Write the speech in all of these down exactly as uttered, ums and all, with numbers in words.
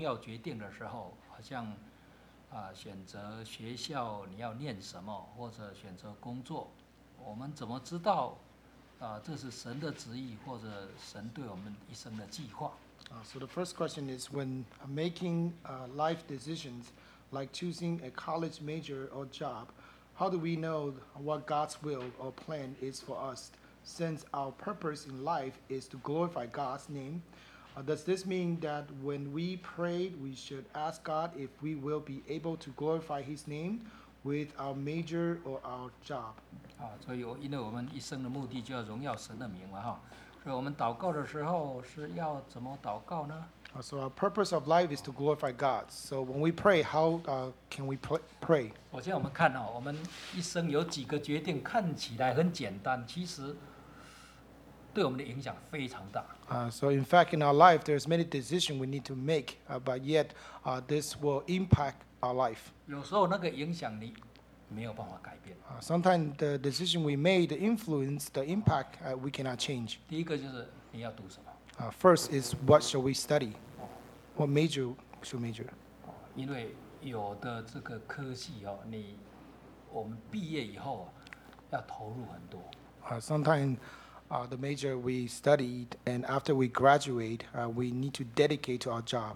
要决定的时候，好像啊、呃选择学校你要念什么，或者选择工作，我们怎么知道啊、呃这是神的旨意，或者神对我们一生的计划？ Uh, so the first question is when uh, making uh, life decisions like choosing a college major or job, how do we know what God's will or plan is for us? Since our purpose in life is to glorify God's name, uh, does this mean that when we pray, we should ask God if we will be able to glorify His name with our major or our job? 啊，所以我因为我们一生的目的就要荣耀神的名嘛哈，所以我们祷告的时候是要怎么祷告呢？ Uh, so our purpose of life is to glorify God. So when we pray, how uh, can we pl- pray? 首先我们看哦，我们一生有几个决定看起来很简单，其实对我们的影响非常大。 Uh, so in fact, in our life, there's many decisions we need to make, uh, but yet uh, this will impact our life. 有时候那个影响你没有办法改变。 Uh, sometimes the decision we made, the influence, the impact, uh, we cannot change. 第一个就是你要读什么， Uh, first is what shall we study? What major should major? 因为有的这个科系哦，你我们毕业以后啊，要投入很多。 Uh, sometimes uh, the major we studied, and after we graduate, uh, we need to dedicate to our job.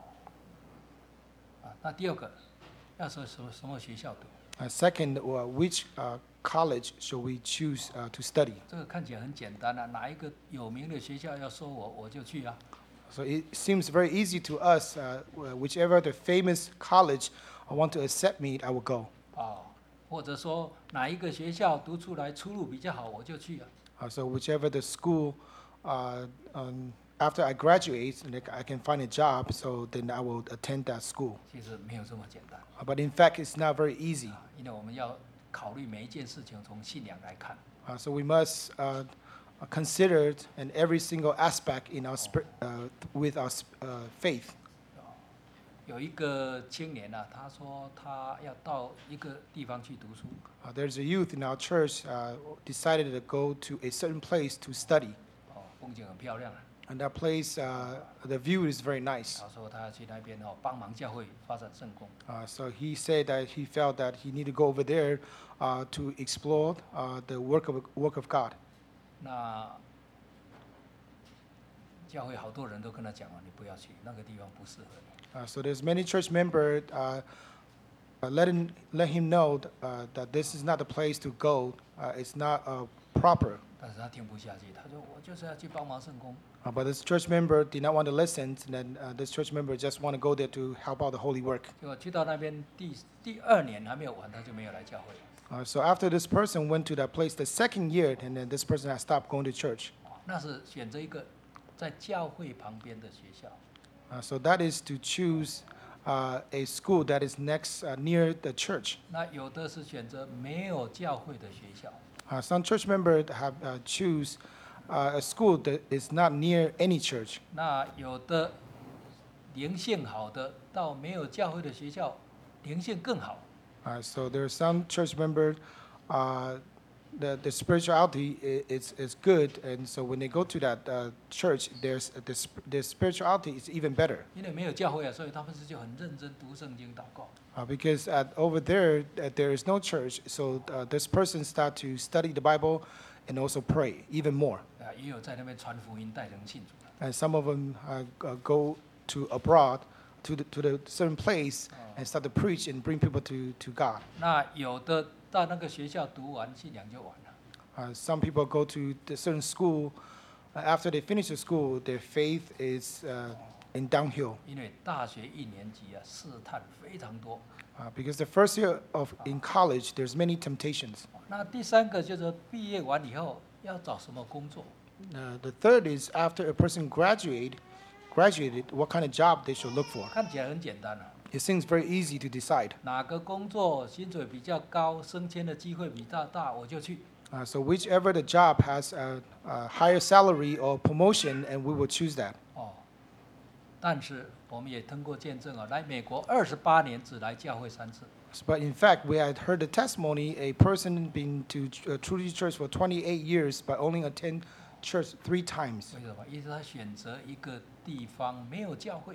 啊，那第二个要说什么什么学校读， Uh, second, uh, which uh, college should we choose uh, to study? 这个看起来很简单啊，哪一个有名的学校要收我，我就去啊。 So it seems very easy to us. Uh, wh- whichever the famous college I want to accept me, I will go. 啊，或者说哪一个学校读出来出路比较好，我就去啊。 Uh, so whichever the school, uh, um, after I graduate, and like I can find a job, so then I will attend that school. 其实没有这么简单 Uh, but in fact, it's not very easy. 啊，因为我们要考虑每一件事情从信仰来看。 Uh, so we must uh, consider in every single aspect in our spir- uh, with our sp- uh, faith. 有一个青年啊，他说他要到一个地方去读书， Uh, there's a youth in our church uh, decided to go to a certain place to study. 哦，风景很漂亮啊。 And that place, uh, the view is very nice. 他说他要去那边哦，帮忙教会发展圣工。 Uh, so he said that he felt that he needed to go over there uh, to explore uh, the work of work of God. 那教会好多人都跟他讲哦，你不要去，那个地方不适合你。 Uh, so there's many church members uh, uh, letting let him know th- uh, that this is not the place to go. Uh, it's not uh, proper. 但是他听不下去，他说我就是要去帮忙圣工。 Uh, but this church member did not want to listen. And then uh, this church member just want to go there to help out the holy work. 结果去到那边第第二年还没有完，他就没有来教会。 Uh, so after this person went to that place the second year, and then this person had stopped going to church. 哦那是选择一个在教会旁边的学校。 Uh, so that is to choose uh, a school that is next uh, near the church. 那有的是选择没有教会的学校。 Uh, some church members have uh, choose uh, a school that is not near any church. 那有的灵性好的，到没有教会的学校，灵性更好。 Uh, so there are some church members, uh, the, the spirituality i- is, is good, and so when they go to that uh, church, there's the, sp- the spirituality is even better. 因为没有教会啊，所以他们是就很认真读圣经、祷告。 Uh, because at, over there, uh, there is no church, so uh, this person start to study the Bible and also pray even more. 啊，也有在那边传福音、带人信主的。 And some of them uh, uh, go to abroad to the, to the certain place and start to preach and bring people to, to God. 那有的到那个学校读完，信仰就完了。 Uh, some people go to the certain school. Uh, after they finish the school, their faith is uh, in downhill. 因为大学一年级啊，试探非常多。 Uh, because the first year of in college, there's many temptations. 那第三个就是毕业完以后要找什么工作？ Uh, the third is after a person graduate, graduated, what kind of job they should look for. 看起来很简单啊， It seems very easy to decide. 哪个工作薪水比较高，升迁的机会比较大，我就去。 Uh, so whichever the job has a, a higher salary or promotion, and we will choose that. 哦，但是我们也通过见证啊，来美国二十八年只来教会三次。 But in fact, we had heard the testimony, a person been to uh, Trinity Church for twenty-eight years, but only attend church three times. 为什么？因为他选择一个地方没有教会，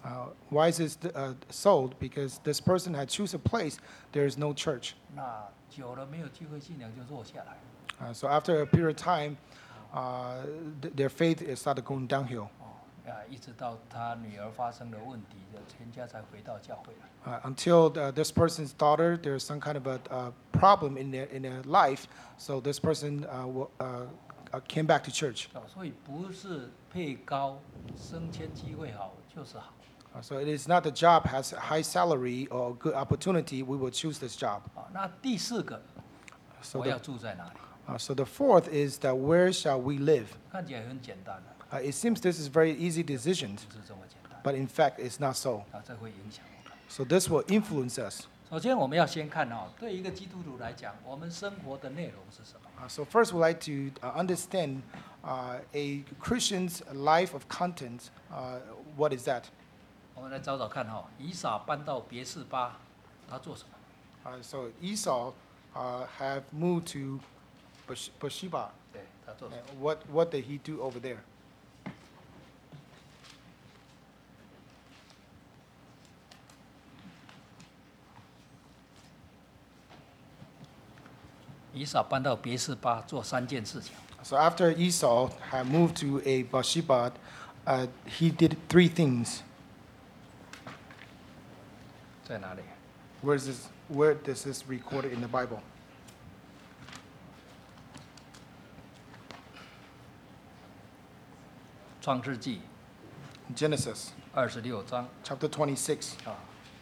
Uh, why is this uh, sold? Because this person had choose a place, there is no church. 那久了没有机会信仰就弱下来。 Uh, so after a period of time, uh, th- their faith is started going downhill. 哦，啊，一直到他女儿发生了问题，就全家才回到教会来。 Uh, until uh, this person's daughter, there's some kind of a uh, problem in their in their life, so this person uh, w- uh, uh, came back to church. 哦，所以不是配高、升迁机会好就是好。 Uh, so it is not the job has a high salary or good opportunity, we will choose this job. 啊，那第四个， So 我要 the, 住在哪里？ uh, so the fourth is that where shall we live? 看起来很简单， Uh, it seems this is very easy decisions, 不是这么简单。 but in fact it's not so. 啊，这会影响我们。 So this will influence us. 首先，我们要先看哦，对一个基督徒来讲，我们生活的内容是什么？ Uh, so first, we'd like to uh, understand uh, a Christian's life of content. Uh, what is that? 我们来找找看哈、以撒搬到别是巴，他做什么？ Uh, so Esau uh, have moved to Beersh- Beersheba. 对，他做什 And 么？ what what did he do over there? 以撒搬到别是巴做三件事情。 So after Esau had moved to a Beersheba, uh, he did three things. 在哪里？ Where is this? Where does this recorded in the Bible? 创世纪 Genesis 二十六章 chapter twenty-six, 啊，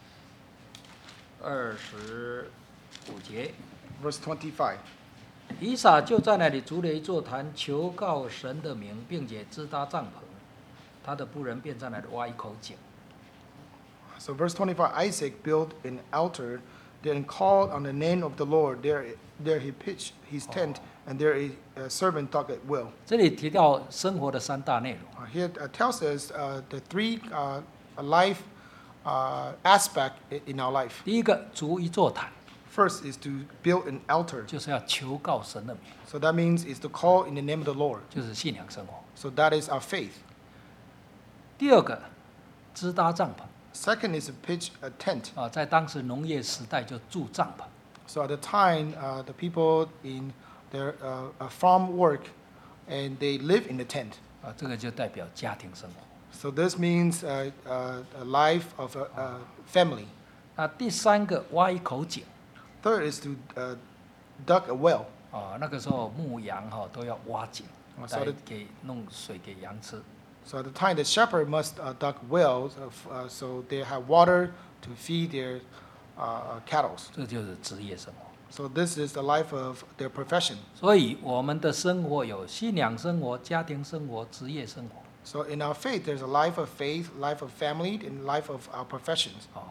二十五节， verse twenty-five. 以撒就在那里筑了一座坛，求告神的名，并且支搭帐篷。他的仆人便在那里挖一口井。 So verse twenty-five, Isaac built an altar, then called on the name of the Lord. There, there he pitched his tent, and there a, a servant dug a well. 这里提到生活的三大内容。 Uh, here uh, tells us uh, the three uh, life uh, aspect i- in our life. 第一个，筑一座坛， First is to build an altar. 就是要求告神的名， So that means is to call in the name of the Lord. 就是信仰生活。 So that is our faith. 第二个，支搭帐篷 Second is to pitch a tent. 啊，在当时农业时代就住帐篷。 So at the time, uh, the people in their uh, uh, farm work, and they live in the tent. 啊，这个就代表家庭生活。 So this means uh, uh, a life of a, a family. 那第三个，挖一口井 Third is to uh, dug a well. 啊，那个时候牧羊哈、都要挖井， 哦来 so the- 给弄水给羊吃。 So at the time, the shepherd must uh, dug wells, of, uh, so they have water to feed their uh, cattle. 这就是职业生活。 So this is the life of their profession. 所以我们的生活有信仰生活、家庭生活、职业生活。 So in our faith, there's a life of faith, life of family, and life of our professions. 哦，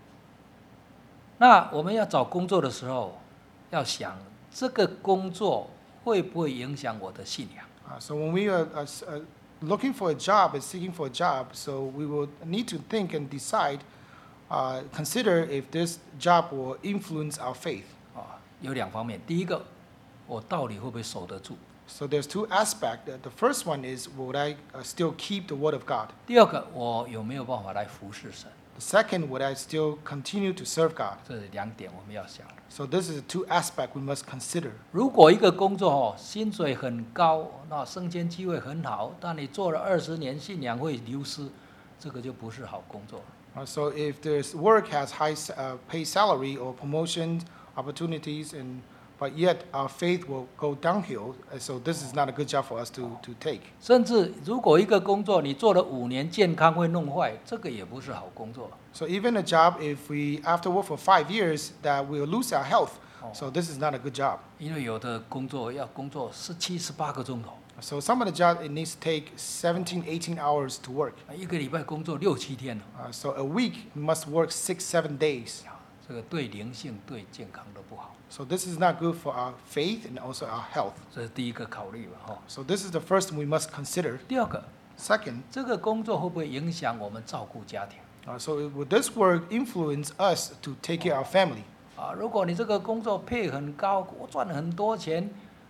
那我们要找工作的时候，要想这个工作会不会影响我的信仰？ Uh, so when we are uh, s- uh, looking for a job and seeking for a job, so we will need to think and decide, uh, consider if this job will influence our faith. 啊，有两方面。第一个，我到底会不会守得住？ So there's two aspects. The the first one is, would I uh, still keep the word of God? 第二个，我有没有办法来服侍神？ The second, would I still continue to serve God? 这是两点我们要想的。 So this is the two aspects we must consider. 如果一个工作哦，薪水很高，那升迁机会很好，但你做了二十年，信仰会流失，这个就不是好工作。 Uh, so if this work has high s- uh, pay salary or promotion opportunities, and but yet our faith will go downhill, uh, so this is not a good job for us to, to take. 甚至如果一个工作你做了五年，健康会弄坏，这个也不是好工作。 So even a job, if we after work for five years, that we'll lose our health, so this is not a good job. 因为有的工作要工作十七、十八个钟头， So some of the job it needs to take seventeen, eighteen hours to work. 一个礼拜工作六七天 Uh, so a week must work six, seven days. 这个对灵性、对健康都不好。 So this is not good for our faith and also our health. 这是第一个考虑吧，哈。 So this is the first we must consider. 第二个， Second, 这个工作会不会影响我们照顾家庭？ uh, so would this work influence us to take care of our family? 啊，如果你这个工作配很高，我赚很多钱，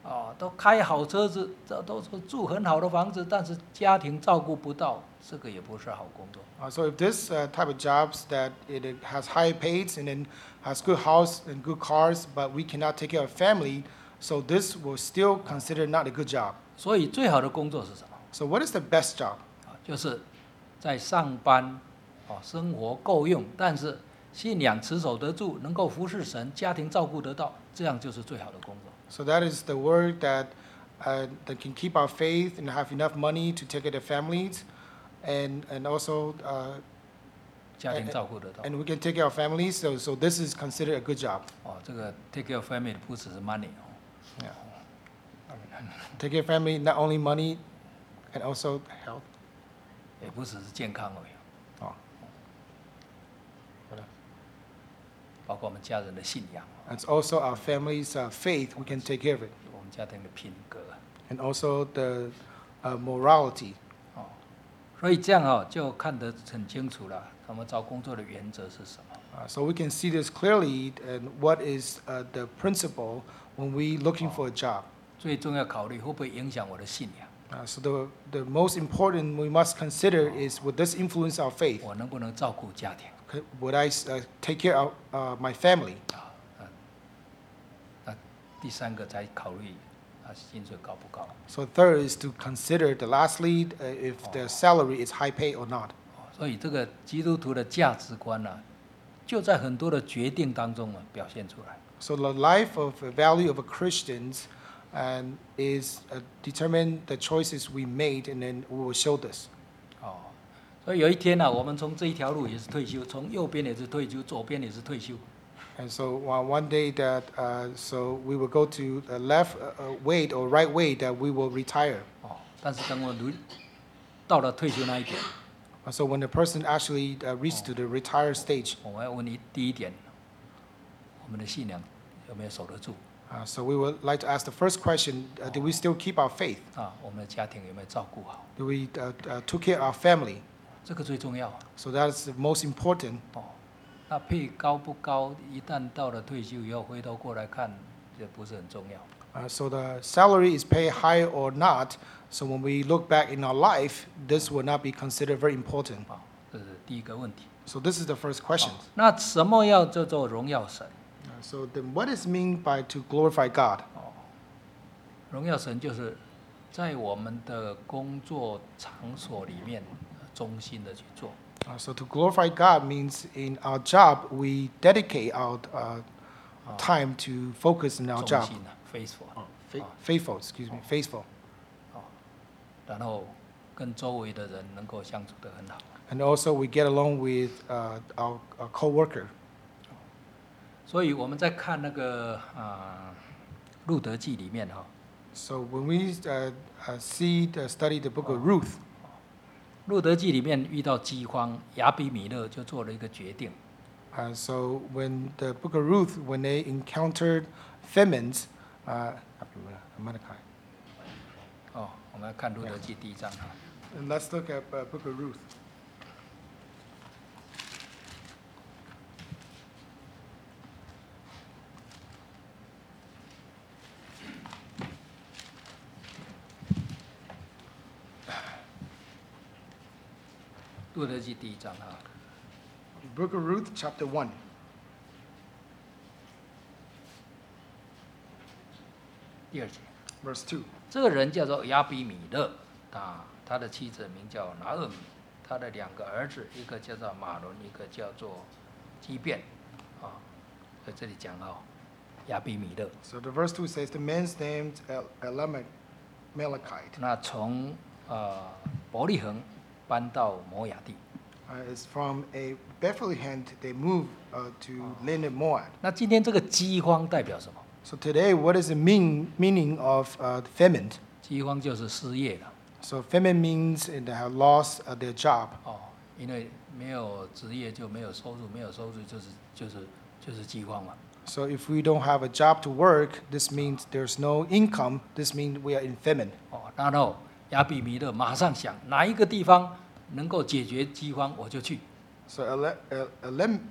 哦，都开好车子，这都是住很好的房子，但是家庭照顾不到，这个也不是好工作。 Uh, so if this uh, type of jobs that it it has high pays and then has good house and good cars, but we cannot take care of family, so this will still consider not a good job. 所以最好的工作是什么？ So what is the best job? 啊，就是在上班，哦，生活够用，但是信仰持守得住，能够服侍神，家庭照顾得到，这样就是最好的工作。 So that is the work that uh, that can keep our faith and have enough money to take care of the families, and and also uh, 家庭照顾得到。 and we can take care of families. So so this is considered a good job. 哦，这个 take care of family 不只是 money 哦， Yeah. Take care of family, not only money, and also health. 也不只是健康而已， Oh. 包括我们家人的信仰， It's also our family's uh, faith. We can take care of it, 我们家庭的品格。 and also the uh, morality. 哦，所以这样哦，就看得很清楚了，他们找工作的原则是什么。 Uh, so we can see this clearly, and what is uh, the principle when we looking for a job. 最重要考虑会不会影响我的信仰， Uh, so the the most important we must consider is, would this influence our faith? 我能不能照顾家庭？ Could- Would I uh, take care of uh, my family? 啊，嗯，那第三个才考虑啊薪水高不高。 So third is to consider the lastly, uh, if the salary is high pay or not. 哦，所以这个基督徒的价值观呢、就在很多的决定当中啊表现出来。 So the life of the value of a Christians and is uh, determine the choices we made, and then we will show this. 哦，所以有一天呢、我们从这一条路也是退休，从右边也是退休，左边也是退休。 And so uh, one day that uh, so we will go to the left uh, uh, way or right way that we will retire. 哦，但是等我如到了退休那一天， Uh, So when the person actually uh, reached to the retire stage, 我们要问你第一点，我们的信仰有没有守得住？ uh, so we would like to ask the first question: uh, Do we still keep our faith? 啊，我们的家庭有没有照顾好？ Do we uh, uh, took care of our family? 这个最重要啊。 So that is the most important. 哦，那配高不高？一旦到了退休以后，回头过来看，这不是很重要。 Uh, so the salary is paid high or not. So when we look back in our life, this will not be considered very important. 啊，这是第一个问题。 So this is the first question. 哦那什么要叫做荣耀神？ Uh, so then, what is mean by to glorify God? 哦，荣耀神就是在我们的工作场所里面呃忠心的去做。 Uh, so to glorify God means in our job we dedicate our uh, time to focus in our 忠 job. 心啊 ，faithful， Fa- 啊 faithful, excuse me, faithful, 然后跟周围的人能够相处得很好。 and also we get along with uh, our, our coworker. 所以我们在看那个啊《路德记》里面哈、 So when we uh, uh, see the study the book of Ruth, 《路德记》里面遇到饥荒，亚比米勒就做了一个决定， uh, so when the book of Ruth, when they encountered famines, uh, Malachi. 哦，我们来看《路德记》第一章哈。 And let's look at uh, book of Ruth. 《路德记》第一章哈， Book of Ruth, chapter one. 第二节， Verse two. 这个人叫做亚比米勒啊，他的妻子名叫拿俄米，他的两个儿子，一个叫做马伦，一个叫做基变啊，在这里讲哦，亚比米勒。 So the verse two says, the man's named El- Elimelech, Malachite. 那从呃伯利恒搬到摩亚地。 Uh, it's from a Bethlehem. They moved uh, to land in Moab. 那今天这个饥荒代表什么？ So today, what is the mean, meaning of uh, famine? 饥荒就是失业了 So famine means they have lost uh, their job. 哦，因为没有职业就没有收入，没有收入就是就是就是饥荒嘛。 So if we don't have a job to work, this means there's no income. This means we are in famine. 哦，然后亚比米勒马上想哪一个地方能够解决饥荒，我就去。 So Ele- El- Elem-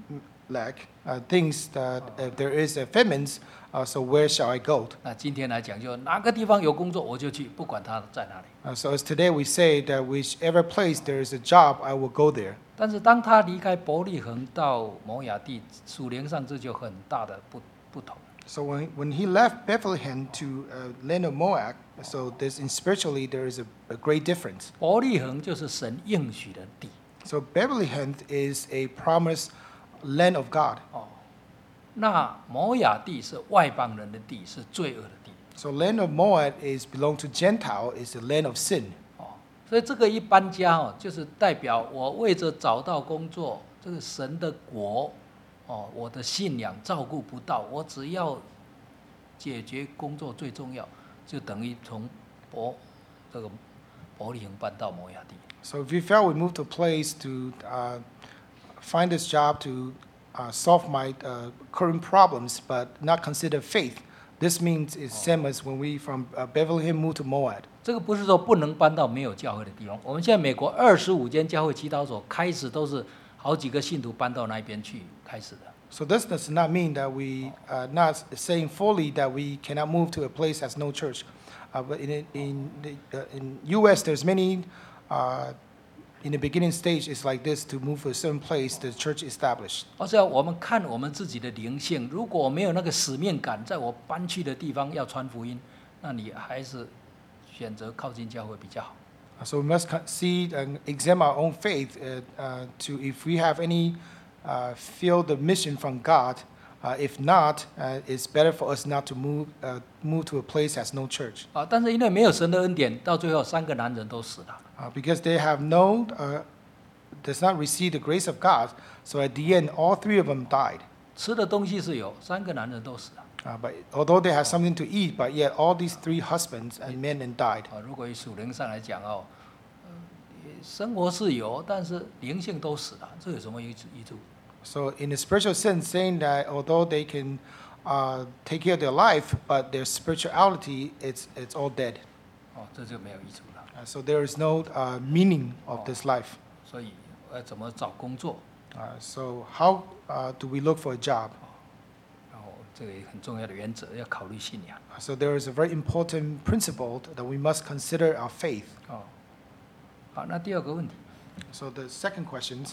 lack, uh, thinks that if there is a famine, uh, so where shall I go? 那今天来讲，就哪个地方有工作我就去，不管他在哪里。 Uh, so as today we say that whichever place there is a job, I will go there. 但是当他离开伯利恒到摩亚地，属灵上这就很大的不不同。 So when, when he left Bethlehem to uh, land of Moab, so this in spiritually there is a, a great difference. 伯利恒就是神应许的地。 So Bethlehem is a promised land of God. 哦，那摩亚地是外邦人的地，是罪恶的地。 So land of Moab is belong to Gentile, is the land of sin. 哦，所以这个一搬家哦，就是代表我为着找到工作，这个神的国，哦，我的信仰照顾不到，我只要解决工作最重要，就等于从伯这个伯利恒搬到摩亚地。 So if we felt we moved to a place to uh, find this job to uh, solve my uh, current problems, but not consider faith, this means it's same as when we from uh, Bethlehem moved to Moab. 这个不是说不能搬到没有教会的地方。我们现在美国二十五间教会祈祷所开始都是好几个信徒搬到那边去开始的。 So this does not mean that we uh, not saying fully that we cannot move to a place that's no church. Uh, but in in the, uh, in U S there's many uh, in the beginning stage it's like this to move to a certain place the church established. 而且我们看我们自己的灵性，如果没有那个使命感，在我搬去的地方要传福音，那你还是选择靠近教会比较好。 So we must co- see and examine our own faith uh, uh, to if we have any uh, feel the mission from God. Uh, if not, uh, it's better for us not to move uh, move to a place that's no church. 啊，但是因为没有神的恩典，到最后三个男人都死了。 Uh, because they have no, uh, does not receive the grace of God. So at the end, all three of them died. 吃的东西是有，三个男人都死了。 Uh, but although they had something to eat, but yet all these three husbands and men and died. 啊，如果以属灵上来讲哦，呃生活是有，但是灵性都死了，这有什么益处？益处？ So in a spiritual sense, saying that although they can uh, take care of their life, but their spirituality, it's, it's all dead. 哦，这就没有益处了。 Uh, so there is no uh, meaning of this life. 所以要怎么找工作？ Uh, so how uh, do we look for a job? 然后这个也很重要的原则，要考虑信仰。 Uh, so there is a very important principle that we must consider our faith. 哦，好，那第二个问题， So the second question,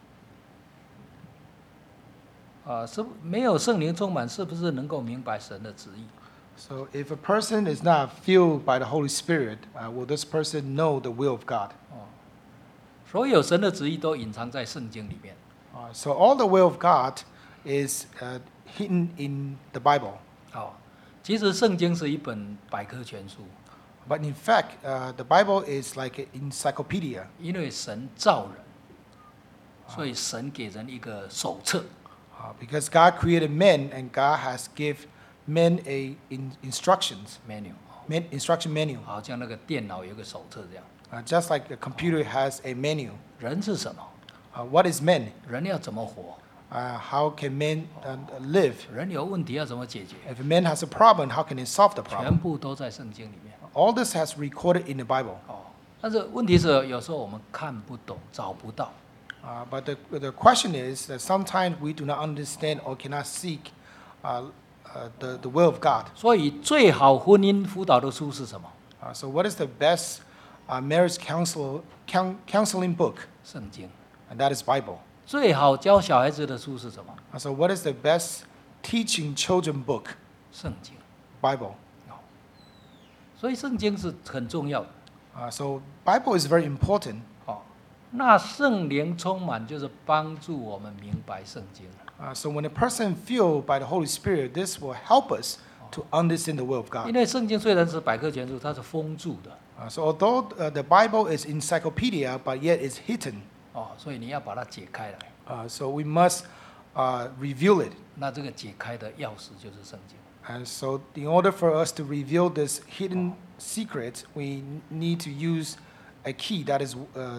啊，是没有圣灵充满，是不是能够明白神的旨意？ so if a person is not filled by the Holy Spirit, uh, will this person know the will of God? 哦，所有神的旨意都隐藏在圣经里面。 Uh, so all the will of God is uh, hidden in the Bible. 哦，其实圣经是一本百科全书， But in fact, uh, the Bible is like an encyclopedia. 因为神造人，所以神给人一个手册。 Uh, because God created men and God has give men a in instructions, menu， men, instruction menu. 好像那个电脑有个手册这样。 Uh, just like a computer has a menu. 人是什么？ Uh, what is men? 人要怎么活？ Uh, how can men uh, live? 人有问题要怎么解决？ If a man has a problem, how can he solve the 全 problem? 部都在圣经里面。 All this has recorded in the Bible. 哦，但是问题是有时候我们看不懂，找不到。 Uh, but the, the question is that sometimes we do not understand or cannot seek uh, uh, the, the will of God. 所以最好婚姻辅导的书是什么？ Uh, so what is the best uh, marriage counsel, coun- counseling book? 圣经。 And that is Bible. 最好教小孩子的书是什么？ Uh, so what is the best teaching children book? 圣经。 Bible. 所以圣经是很重要的。 Uh, so Bible is very important. 哦，那圣灵充满就是帮助我们明白圣经。 Uh, so when a person filled by the Holy Spirit, this will help us to understand the will of 因 God. 为圣经虽然是百科全书，它是封住的。 Uh, so although uh, the Bible is encyclopedia, but yet it's hidden. 哦，所以你要把它解开来。 Uh, so we must uh, reveal it. 那这个解开的钥匙就是圣经。 And so in order for us to reveal this hidden secret, we need to use a key that is uh,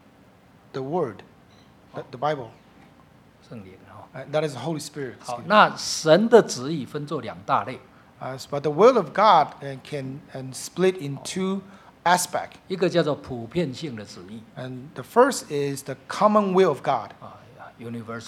the Word, the, the Bible. 圣灵哈。 Uh, that is the Holy Spirit. 好， excuse me. 那神的旨意分作两大类， Uh, but the will of God uh, can and split in two aspects. 一个叫做普遍性的旨意 And the first is the common will of God. 啊，universal，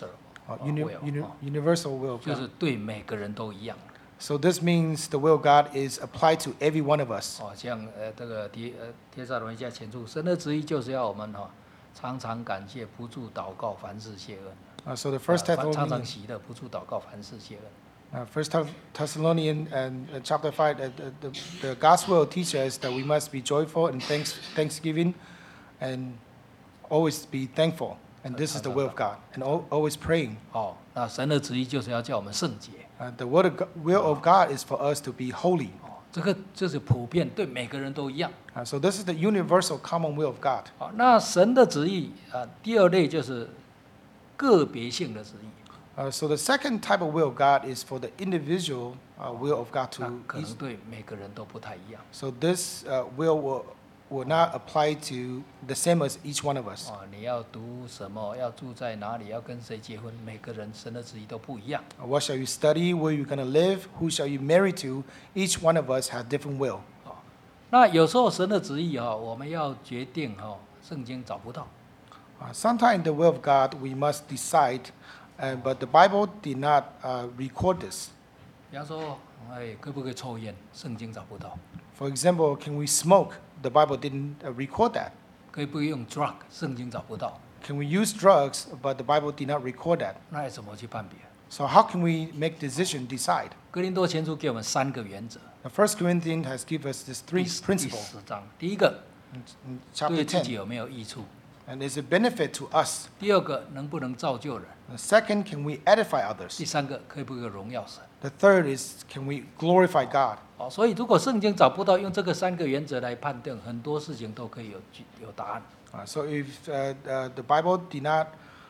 Uh, Oh, uni- will, uni- oh. universal will of 就 God. 是对每个人都一样。 So this means the will of God is applied to every one of us. 哦，像呃这个提呃帖撒罗尼迦前书，神的旨意就是要我们哈、常常感谢，不住祷告，凡事谢恩。 Uh, so the first 呃凡常常 Thessalonian, 喜乐，不住祷告，凡事谢恩。 uh, First Thess- Thessalonian and uh, chapter five, uh, the, the, the gospel teaches us that we must be joyful and thanks, thanksgiving, and always be thankful. And this is the will of God. And al- always praying. 哦，那神的旨意就是要叫我们圣洁。 Uh, the will of, Go- will of God is for us to be holy. 哦，这个就是普遍对每个人都一样。 Uh, so this is the universal common will of God. 好，那神的旨意啊、第二类就是个别性的旨意。 Uh, so the second type of will of God is for the individual uh, will of God 那 to 可 each. 能对每个人都不太一样。 So this uh, will, will will not apply to the same as each one of us. 哦，你要读什么？要住在哪里？要跟谁结婚？每个人神的旨意都不一样。 Uh, What shall you study? Where you going to live? Who shall you marry to? Each one of us has different will. 哦，那有时候神的旨意哈、我们要决定哈、圣经找不到。 Uh, Sometimes in the will of God we must decide, uh, but the Bible did not uh, record this. 比方说，哎，可不可以抽烟？圣经找不到。 For example, can we smoke? The Bible didn't uh, record that. 可以不可以用 drug？圣经找不到。 Can we use drugs? But the Bible did not record that. 那要怎么去判别？ So how can we make decision, decide? 哥林多前书给我们三个原则。 The First Corinthians has given us these 第 three 十第 principles 十章，第一个 in, in chapter 对自己 ten. 有没有益处？ And is a benefit to us. 第二个能不能造就人？ The second, can we edify 第 others? 三个可以不可以荣耀神？ The third is, can we glorify God? 哦，所以如果圣经找不到，用这个三个原则来判定，很多事情都可以有有答案。 Uh, so if uh, uh, the Bible did not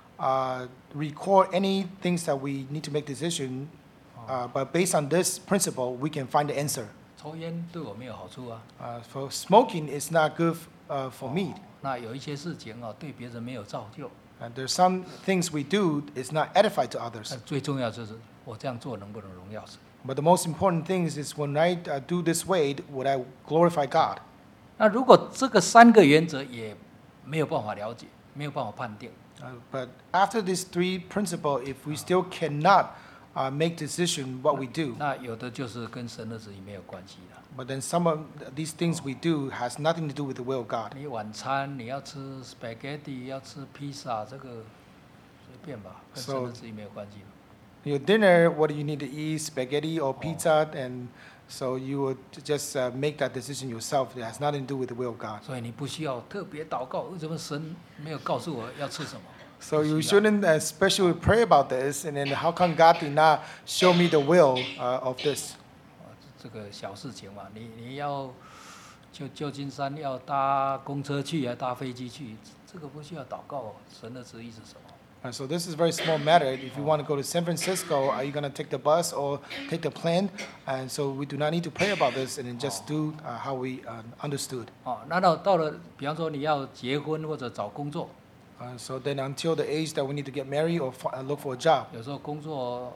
uh, record any things that we need to make decision, uh, but based on this principle, we can find the answer. 抽烟对我没有好处啊。 Uh, for smoking is not good uh, for me. 那有一些事情哦，对别人没有造就。 And there's some things we do is not edify to others. 但最重要就是我这样做能不能荣耀神？ But the most important thing is, is when I uh, do this way, would I glorify God? 那如果这个三个原则也没有办法了解，没有办法判定， Uh, but after these three principles, if we still cannot uh, make decision what we do, 那有的就是跟神的旨意没有关系的。 but then some of these things we do has nothing to do with the will of God. 你晚餐你要吃 spaghetti， 要吃披萨，这个随便吧，跟神的旨意没有关系。 Your dinner, what do you need to eat, spaghetti or pizza, and so you would just uh, make that decision yourself. It has nothing to do with the will of God. 所以你不需要特别祷告，为什么神没有告诉我要吃什么？ So you shouldn't uh, especially pray about this, and then how come God did not show me the will uh, of this? 啊，这个小事情嘛，你你要就旧金山要搭公车去，还搭飞机去，这个不需要祷告，神的旨意是什么？ Uh, so this is a very small matter. If you want to go to San Francisco, are you going to take the bus or take the plane? And so we do not need to pray about this, and then just do uh, how we uh, understood. 哦，那到到了，比方说你要结婚或者找工作， Uh, so then until the age that we need to get married or fi- uh, look for a job. 有时候工作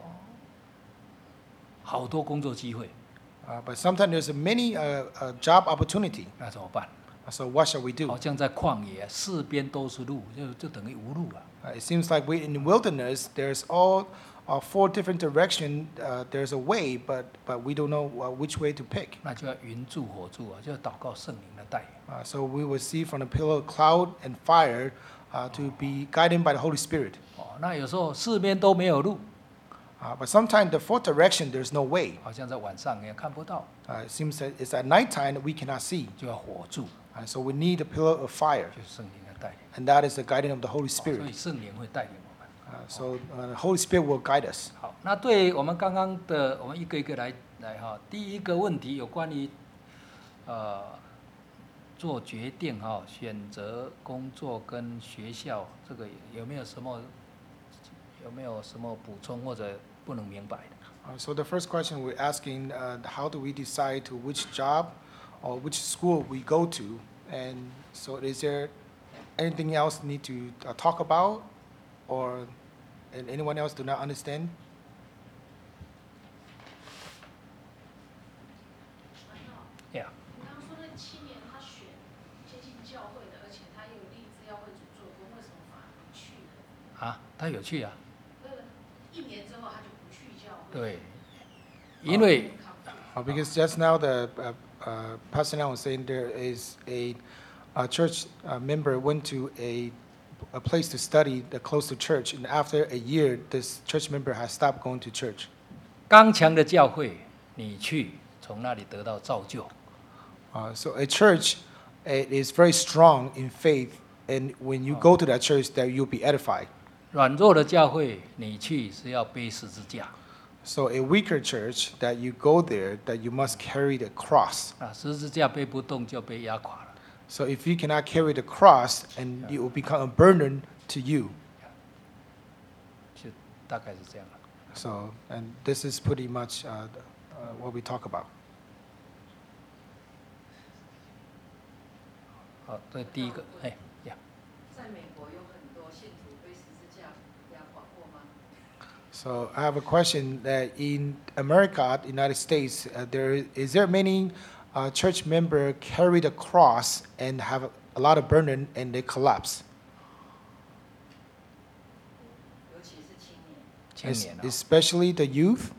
好多工作机会， Uh, but sometimes there's many uh, uh, job opportunity. 那怎么办？ Uh, So what shall we do? 好像在旷野，四边都是路，就就等于无路啊。 Uh, it seems like we in the wilderness. There's all uh, four different direction. Uh, there's a way, but but we don't know uh, which way to pick. 那就要云柱火柱啊，就要祷告圣灵的带领。 Uh, so we will see from the pillar of cloud and fire uh, to be guided by the Holy Spirit. 哦，那有时候四边都没有路， Uh, but sometimes the fourth direction there's no way. 好像在晚上也看不到， Uh, it seems that it's at nighttime that we cannot see. 就要火柱， Uh, so we need a pillar of fire, 就是圣灵的带领。 and that is the guiding of the Holy 哦所以 Spirit. 圣灵会带领我们。 Uh, so uh, the Holy Spirit will guide us. 好，那对我们刚刚的，我们一个一个来来哈。第一个问题有关于呃做决定哈，选择工作跟学校，这个有没有什么有没有什么补充或者不能明白的？ Uh, so the first question we're asking, uh, how do we decide to which job or which school we go to? And so is there anything else need to uh, talk about, or and anyone else do not understand? 呀、 你刚刚说那七年他选接近教会的，而且他也有立志要为主做工，为什么反而不去呢？ 啊，他有趣啊， 呃， 一年之后他就不去教会。 对，因为 Uh, because just now the uh, uh, Pastor Now was saying there is a, a church uh, member went to a, a place to study that close to church, and after a year, this church member has stopped going to church. 刚强的教会，你去从那里得到造就。 Uh, so a church it is very strong in faith, and when you go to that church, that you'll be edified. 软弱的教会，你去是要背十字架。 So a weaker church that you go there, that you must carry the cross. 啊，十字架背不动就被压垮了。 So if you cannot carry the cross, and it will become a burden to you. 就大概是这样了。 So, and this is pretty much uh, uh, what we talk about. 好，这第一个，哎呀， 在美国有很多信徒被十字架压垮过吗？ So I have a question that in America, the United States, uh, there is there many uh, church member carry the cross and have a, a lot of burden and they collapse, 尤其是青年。 青 Es- 年啊， especially the youth.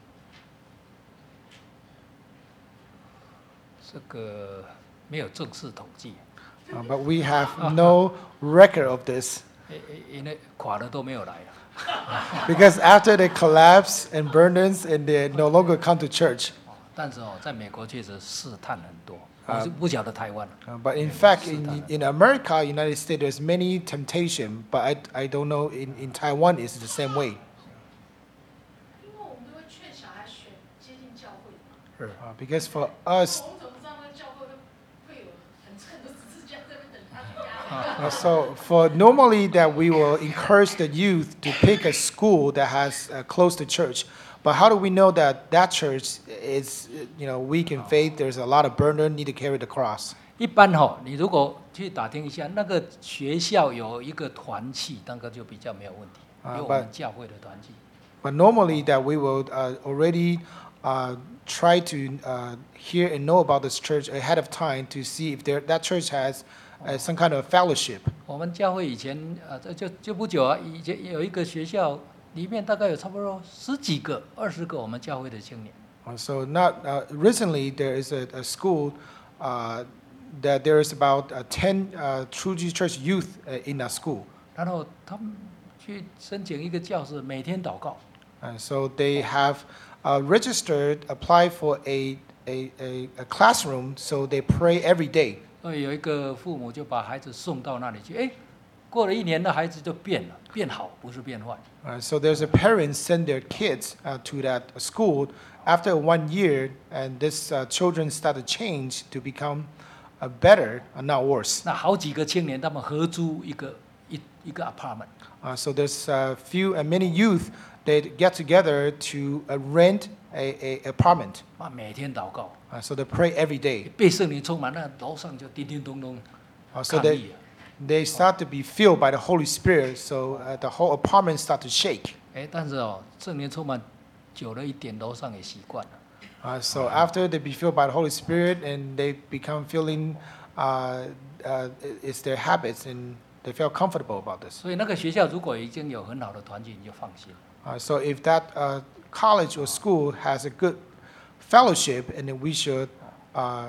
这个没有正式统计， Uh, but we have no record of this 因因因为垮的都没有来了。 because after they collapse and burdens and they no longer come to church. 但是哦，在美国确实试探很多， 啊我是不晓得台湾。 Uh, but in fact, in, in America, United States, there's many temptation, but I, I don't know in, in Taiwan it's the same way. 因为我们都会劝小孩选接近教会嘛。 是 Uh, because for us, 我们怎么知道那个教会会会有很沉的十字架在那边等他们压？ uh, so for normally that we will encourage the youth to pick a school that has uh, close to church. But how do we know that that church is, uh, you know, weak in faith? There's a lot of burden, need to carry the cross. 一般哈、你如果去打听一下，那个学校有一个团契，那个就比较没有问题， 啊有我们教会的团契。 But normally that we will uh, already uh, try to uh, hear and know about this church ahead of time to see if there, that church has uh, some kind of fellowship. 我们教会以前呃，这就就不久啊，以前有一个学校，里面大概有差不多十几个、二十个我们教会的青年。 Uh, so not uh, recently there is a, a school uh, that there is about uh, ten uh, True Jesus Church youth uh, in that school. 然后他们去申请一个教室，每天祷告。 Uh, so they have uh, registered, applied for a, a, a, a classroom, so they pray every day. 所以有一个父母就把孩子送到那里去，哎，过了一年，那孩子就变了，变好，不是变坏。 Uh, so there's a parent send their kids uh, to that school after one year, and this uh, children start to change to become uh, better and not worse. 那好几个青年，他们合租一个一一个 apartment， Uh, so there's a few and many youth that get together to uh, rent a, a apartment. 啊，每天祷告， Uh, so they pray every day. 被圣灵充满，那楼上就叮叮咚咚 Uh, so 抗 they 议。 they start to be filled by the Holy Spirit. So uh, the whole apartment start to shake. 哎，但是哦，圣灵充满久了一点，楼上也习惯了。 Uh, so after they be filled by the Holy Spirit and they become feeling, uh, uh, it's their habits and they feel comfortable about this. 所以那个学校如果已经有很好的团契，你就放心。 Uh, so if that uh, college or school has a good fellowship, and then we should, uh,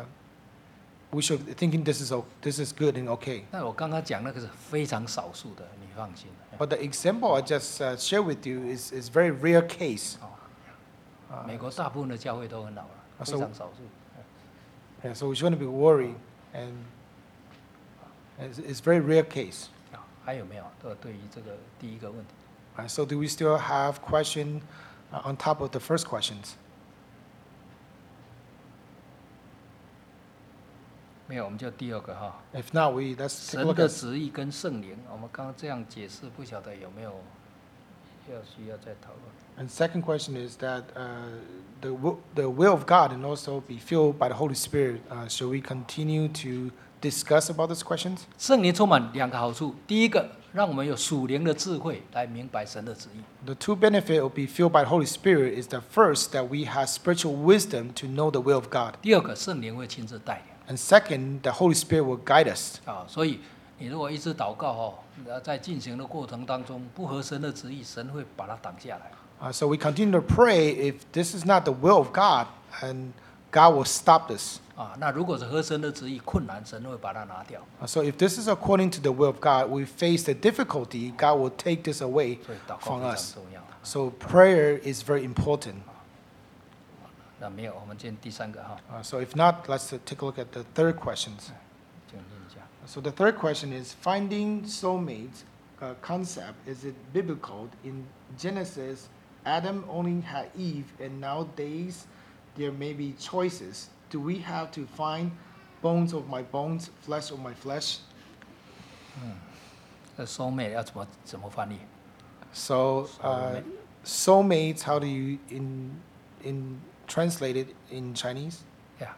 we should thinking this is o- this is good and okay. 那我刚刚讲那个是非常少数的，你放心。 But the example I just uh, shared with you is is very rare case. 美国大部分的教会都很好了， 啊非常少数。 Yeah, so we shouldn't be worried, and it's, it's very rare case. 啊，还有没有？对，对于这个第一个问题， Uh, so do we still have question uh, on top of the first questions? 没有，我们就第二个哈。 If not, we let's take a 神 look 的 at. 旨意跟圣灵，我们刚刚这样解释，不晓得有没有要需要再讨论。 And second question is that uh, the will, the will of God and also be filled by the Holy Spirit. Uh, shall we continue to discuss about these questions? 圣灵充满两个好处，第一个让我们有属灵的智慧来明白神的旨意； The two benefit of be filled by the Holy Spirit is the first that we have spiritual wisdom to know the will of God, 第二个，圣灵会亲自带领 and second, the Holy Spirit will guide us. 啊。所以你如果一直祷告哦，呃在进行的过程当中不合神的旨意，神会把它挡下来。 Uh, so we continue to pray. If this is not the will of God, and God will stop this. 啊，那如果是合神的旨意，困难神会把它拿掉。 Uh, so if this is according to the will of God, we face the difficulty, God will take this away 所以祷告 from 非常 us. 重要。 So prayer is very important. 那没有，我们进第三个哈， Uh, so if not, let's uh, take a look at the third questions. 请念一下。 So the third question is finding soulmates uh, concept. Is it biblical? In Genesis, Adam only had Eve, and nowadays there may be choices. Do we have to find bones of my bones, flesh of my flesh? 这soul mate 要怎么怎么翻译？ So uh, soulmates, how do you in in translate it in Chinese? 呀，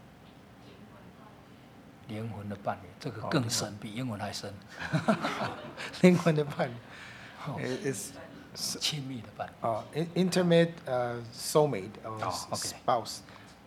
灵魂的伴侣，这个更深，比英文还深， 灵魂的伴侣 is 亲密的伴侣。 uh, in- intimate uh, soulmate or Oh, s- okay. spouse.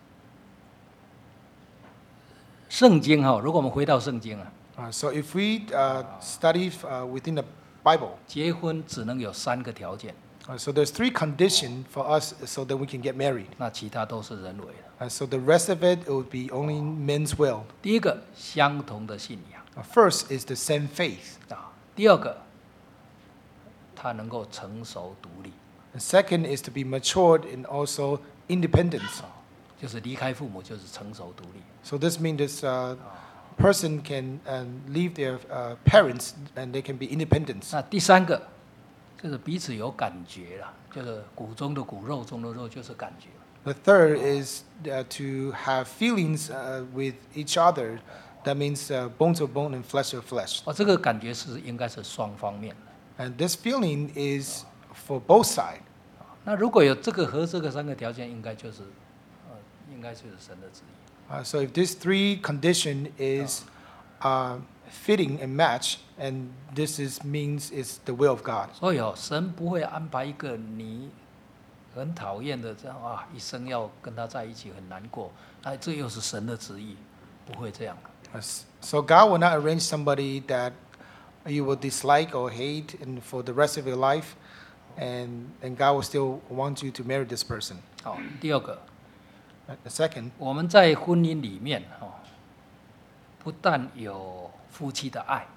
圣经哈，如果我们回到圣经啊， Uh, so if we uh, study uh, within the Bible, 结婚只能有三个条件， uh, so there's three conditions for us so that we can get married. 那其他都是人为的。 Uh, so the rest of it, it would be only men's will. 第一个，相同的信仰 Uh, first is the same faith. 啊；第二个，他能够成熟独立， And second is to be matured and also independence. 就是离开父母就是成熟独立。 So this means this uh, person can uh, leave their uh, parents and they can be independent. 那第三个，就是彼此有感觉了，就是骨中的骨，肉中的肉，就是感觉。 The third is uh, to have feelings uh, with each other. That means uh, bones of bone and flesh of flesh. 哦，这个感觉是应该是双方面的。 And this feeling is for both sides. 那如果有这个和这个三个条件，应该就是，呃，应该就是神的旨意。 Uh, so if this three condition is uh, fitting and match, and this is means it's the will of God. 所以哦，神不会安排一个你很讨厌的这样啊，一生要跟他在一起很难过，哎，这又是神的旨意，不会这样的。 Uh, s- So God will not arrange somebody that you will dislike or hate and for the rest of your life, and, and God will still want you to marry this person. 好，第二个， Uh, The second, 我们在婚姻里面哦，不但有夫妻的爱，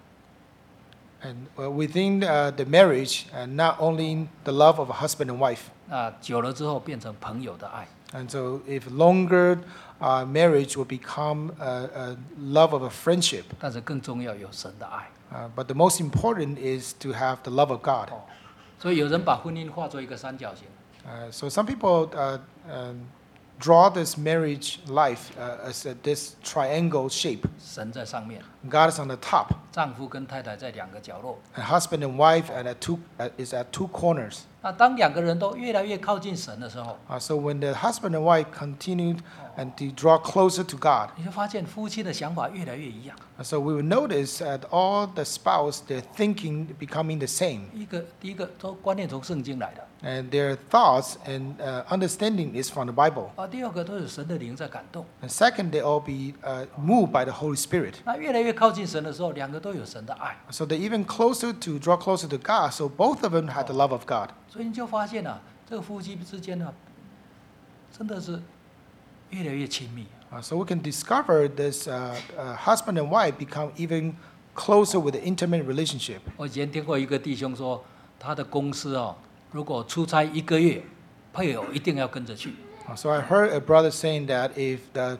and uh, within uh, the marriage, and not only the love of a husband and wife. 那久了之后变成朋友的爱。 And so if longer uh, marriage will become a, a love of a friendship, 但是更重要有神的爱。 uh, but the most important is to have the love of God. 哦，所以有人把婚姻化作一个三角形， Uh, so some people uh, um, draw this marriage life uh, as a, this triangle shape. 神在上面， God is on the top, 丈夫跟太太在两个角落。 and husband and wife at a two, uh, is at two corners. 那当两个人都越来越靠近神的时候， Uh, so when the husband and wife continued and to draw closer to God, 你就发现夫妻的想法越来越一样。 uh, so we will notice that all the spouse, their thinking becoming the same. 一个第一个都观念从圣经来的， And their thoughts and uh, understanding is from the Bible. 啊，第二个都有神的灵在感动。 And second, they all be uh, moved by the Holy Spirit. 那越来越靠近神的时候，两个都有神的爱， So they're even closer to draw closer to God. So both of them had the love of God. 所以你就发现啊，这个夫妻之间呢、真的是越来越亲密。 Uh, so we can discover this uh, uh, husband and wife become even closer with the intimate relationship. 我以前听过一个弟兄说，他的公司哦，如果出差一个月，配偶一定要跟着去。 Uh, so I heard a brother saying that if the,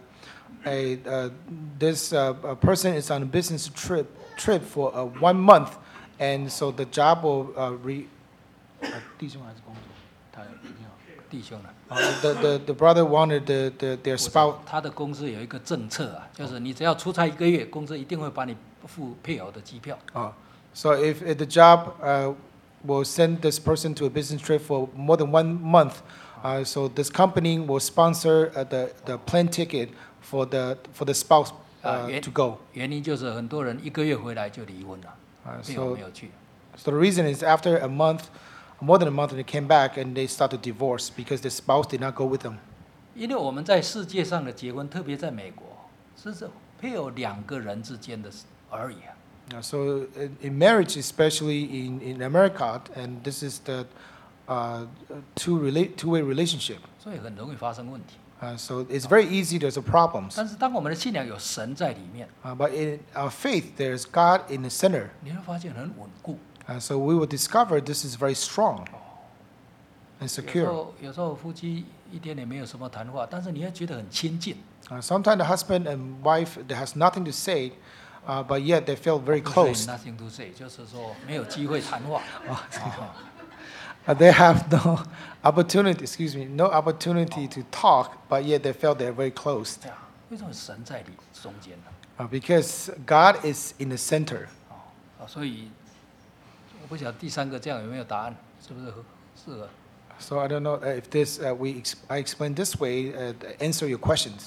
a, uh, this uh, a person is on a business trip trip for uh, one month, and so the job will uh, re. 弟兄还是公主？他一定要。 弟兄呢， Uh, the, the, the brother wanted the, the, their 我 spouse. 说他的公司有一个政策啊，就是你只要出差一个月，公司一定会把你付配偶的机票。 Uh, so if, if the job uh, will send this person to a business trip for more than one month, uh, so this company will sponsor uh, the, the plane ticket for the, for the spouse 啊， uh, 原 to go. 原因就是很多人一个月回来就离婚了， Uh, 配偶 so, 没有去。 so the reason is after a month, more than a month, they came back and they started divorce because the spouse did not go with them. 因为我们在世界上的结婚，特别在美国，是是配偶两个人之间的事而已啊。 Uh, so in, in marriage, especially in, in America, and this is the uh, two relate two-way relationship. 所以很容易发生问题。 Uh, so it's very easy. There's a problems. 但是当我们的信仰有神在里面， Uh, but in our faith, there's God in the center. 你会发现很稳固。 Uh, so we will discover this is very strong and 有时 secure. 候有时候夫妻一天也没有什么谈话，但是你会觉得很亲近。 Uh, sometimes the husband and wife that has nothing to say, uh, but yet they feel very close. Nothing to say，就是说没有机会谈话。啊 Uh, they have no opportunity. Excuse me, no opportunity to talk, but yet they feel they're very close. 对啊，为什么神在里中间呢？ Uh, because God is in the center. 啊，所以我不晓得第三个这样有没有答案，是不是合适合？ So I don't know uh, if this uh, we ex- I explain this way uh, to answer your questions.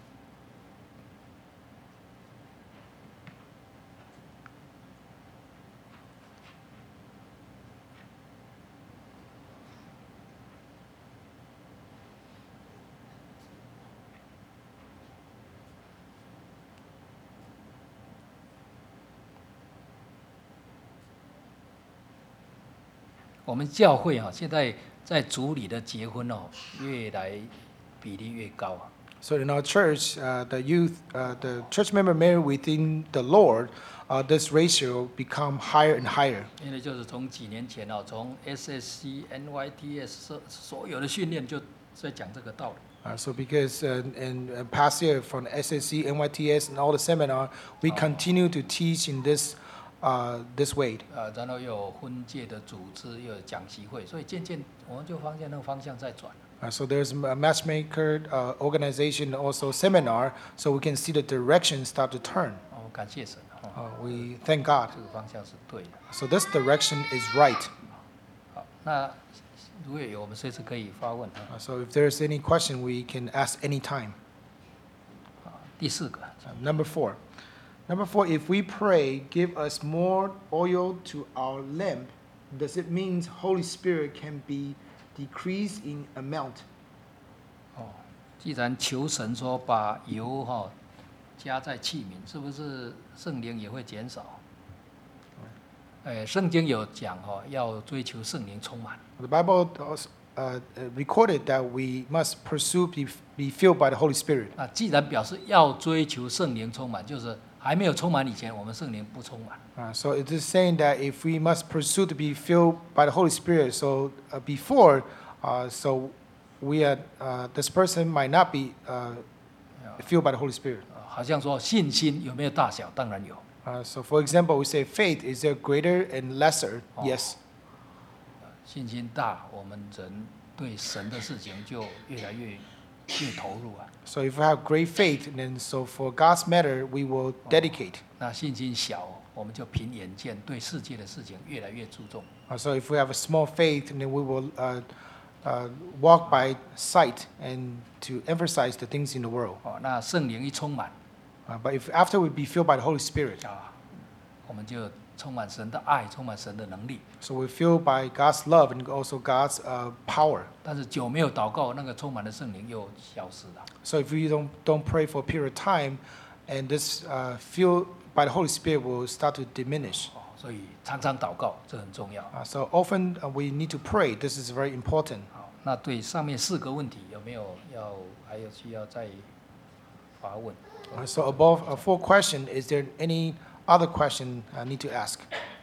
我们教会啊，现在在主里的结婚哦，越来比例越高啊。 So in our church, uh, the youth, uh, the church member married within the Lord, uh, this ratio become higher and higher. 因为就是从几年前哦，从 S S C、N Y T S 所所有的训练就在讲这个道理。 Uh, so because uh, in uh, past year from S S C, N Y T S, and all the seminar, we continue to teach in this uh, this way. 呃，然后又有婚介的组织，又有讲习会，所以渐渐我们就发现那个方向在转。 Uh, so there's a matchmaker uh, organization, also seminar, so we can see the direction start to turn. 哦，感谢神哦， Uh, we thank God. 这个方向是对的。 So this direction is right. 好，那如果有，我们随时可以发问啊。 Uh, so if there's any question, we can ask anytime. 啊第四个， Uh, number four. Number four, if we pray, give us more oil to our lamp, does it mean Holy Spirit can be decreased in amount? 哦，既然求神说把油哈、加在器皿，是不是圣灵也会减少？哎，圣经有讲哈、要追求圣灵充满。 The Bible also, uh, uh, recorded that we must pursue be, be filled by the Holy Spirit. 那既然表示要追求圣灵充满，就是还没有充满以前，我们圣灵不充满。 Uh, so it is saying that if we must pursue to be filled by the Holy Spirit, so uh, before, uh, so we are, uh, this person might not be uh, filled by the Holy Spirit. 呃好像说信心有没有大小？当然有。 Uh, so for example, we say faith, is there greater and lesser? Oh. Yes. 信心大，我们人对神的事情就越来越越投入啊。 So if we have great faith, then so for God's matter, we will dedicate. 那信心小，我们就凭眼见，对世界的事情越来越注重。 Uh, so if we have a small faith, then we will uh, uh, walk by sight and to emphasize the things in the world. 哦，那圣灵一充满 Uh, but if after we be filled by the Holy Spirit, 啊，我们就充满神的爱，充满神的能力。 so we're filled by God's love and also God's uh, power. 但是久没有祷告，那个充满的圣灵又消失了。 So if we don't don't pray for a period of time, and this uh, filled by the Holy Spirit will start to diminish. 哦，所以常常祷告，这很重要。 Uh, so often uh, we need to pray. This is very important. 好，那对上面四个问题有没有要还有需要再发问？ Uh, so above a full question, is there any other question I need to ask?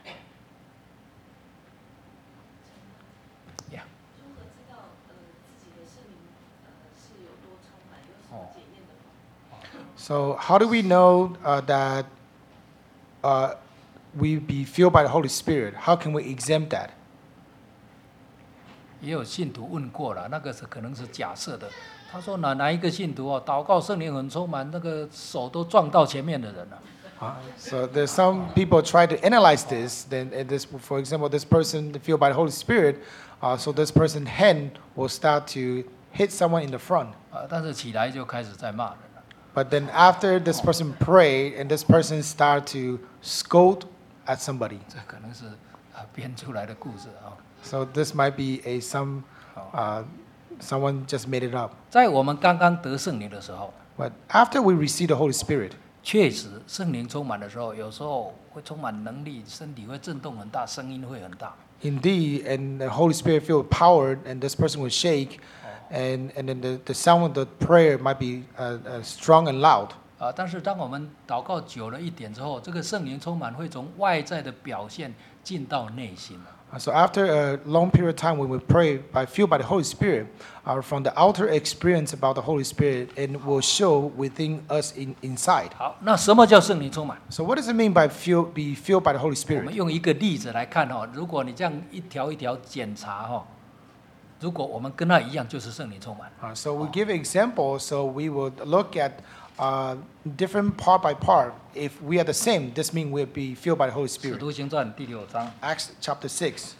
Yeah. 如何知道呃自己的圣灵呃是有多充满，有什么检验的方法？ So how do we know uh, that uh, we be filled by the Holy Spirit? How can we exempt that? 也有信徒问过了，那个是可能是假设的。他说哪哪一个信徒哦，祷告圣灵很充满，那个手都撞到前面的人了。 Uh, so there's some people try to analyze this. Then uh, this, for example, this person filled by the Holy Spirit, uh, so this person's hand will start to hit someone in the front. 啊，但是起来就开始在骂人了。 But then after this person pray and this person start to scold at somebody. 这可能是啊编出来的故事啊。 So this might be a some uh, someone just made it up. 在我们刚刚得圣灵的时候， But after we receive the Holy Spirit, 确实，圣灵充满的时候，有时候会充满能力，身体会震动很大，声音会很大。 Indeed, and the Holy Spirit filled with power, and this person would shake, and, and then the, the sound of the prayer might be uh, uh, strong and loud. 啊，但是当我们祷告久了一点之后，这个圣灵充满会从外在的表现进到内心。 Uh, So after a long period of time, when we pray by filled by the Holy Spirit, uh, from the outer experience about the Holy Spirit, and will show within us in, inside. 好，那什么叫圣灵充满？ So what does it mean by fill, be filled by the Holy 我们 Spirit? 用一个例子来看哈，如果你这样一条一条检查哈，如果我们跟他一样，就是圣灵充满。 Uh, so we give examples. So we would look at uh, different part by part. If we are the same, this means we'll be filled by the Holy 使 Spirit. 徒行传第六章， Acts chapter six.